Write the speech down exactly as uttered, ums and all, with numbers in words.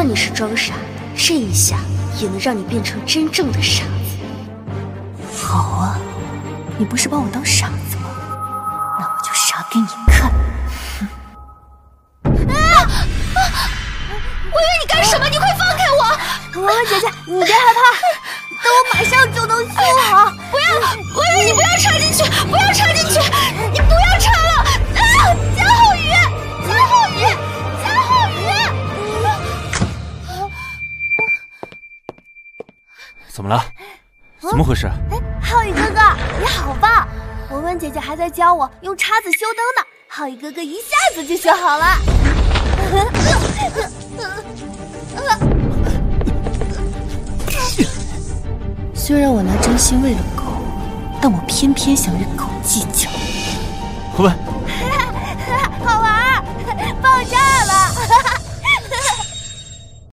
算你是装傻，这一下也能让你变成真正的傻子。 好啊，你不是把我当傻子吗？那我就傻给你看。 啊啊！我以为你干什么？你快放开我！ 文文姐姐，你别害怕，等我马上就能修好。 不要！我以为你不要插进去，不要插进去，你不要插了！啊！江浩宇，江浩宇，江浩宇！ 怎么了？怎么回事？ 哎，浩宇哥哥，你好棒！文文姐姐还在教我用叉子修灯呢，浩宇哥哥一下子就学好了。 虽然我拿真心喂了狗，但我偏偏想与狗计较。 回文。